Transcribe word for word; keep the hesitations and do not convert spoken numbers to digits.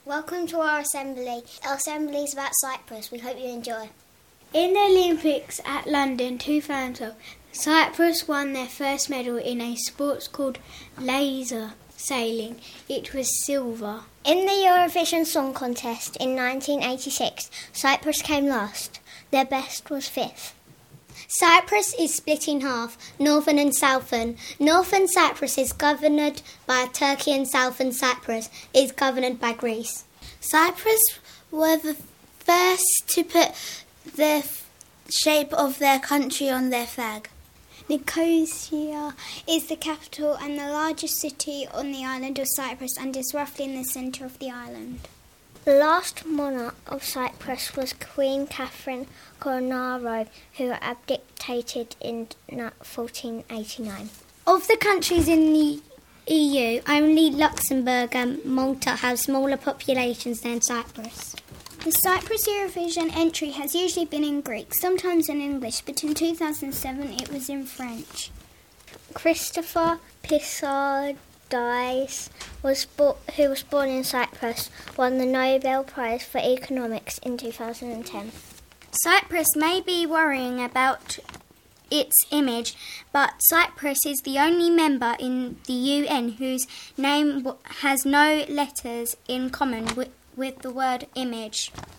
Welcome to our assembly. Our assembly is about Cyprus. We hope you enjoy. In the Olympics at London two thousand twelve, Cyprus won their first medal in a sport called laser sailing. It was silver. In the Eurovision Song Contest in nineteen eighty-six, Cyprus came last. Their best was fifth. Cyprus is split in half, northern and southern. Northern Cyprus is governed by Turkey and southern Cyprus is governed by Greece. Cyprus were the first to put the f- shape of their country on their flag. Nicosia is the capital and the largest city on the island of Cyprus and is roughly in the centre of the island. The last monarch of Cyprus was Queen Catherine Koronaro, who abdicated in fourteen eighty-nine. Of the countries in the E U, only Luxembourg and Malta have smaller populations than Cyprus. The Cyprus Eurovision entry has usually been in Greek, sometimes in English, but in two thousand seven it was in French. Christopher Pissarrodis, was bo- who was born in Cyprus, won the Nobel Prize for Economics in two thousand ten. Cyprus may be worrying about its image, but Cyprus is the only member in the U N whose name has no letters in common with, with the word image.